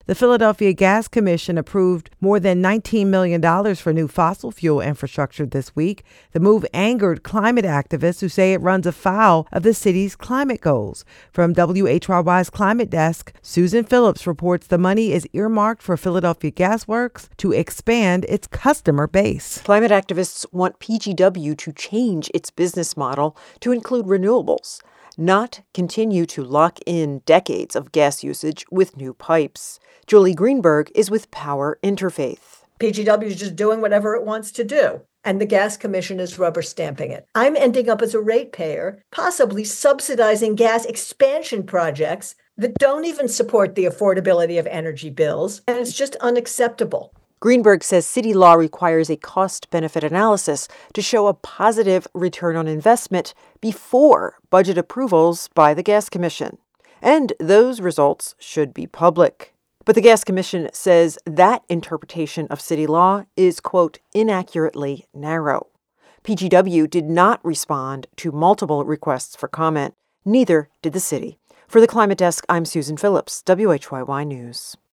The Philadelphia Gas Commission approved more than $19 million for new fossil fuel infrastructure this week. The move angered climate activists who say it runs afoul of the city's climate goals. From WHYY's Climate Desk, Susan Phillips reports the money is earmarked for Philadelphia Gas Works to expand its customer base. Climate activists want PGW to change its business model to include renewables, not continue to lock in decades of gas usage with new pipes. Julie Greenberg is with Power Interfaith. PGW is just doing whatever it wants to do, and the Gas Commission is rubber stamping it. I'm ending up as a ratepayer, possibly subsidizing gas expansion projects that don't even support the affordability of energy bills, and it's just unacceptable. Greenberg says city law requires a cost-benefit analysis to show a positive return on investment before budget approvals by the Gas Commission. And those results should be public. But the Gas Commission says that interpretation of city law is, quote, inaccurately narrow. PGW did not respond to multiple requests for comment. Neither did the city. For the Climate Desk, I'm Susan Phillips, WHYY News.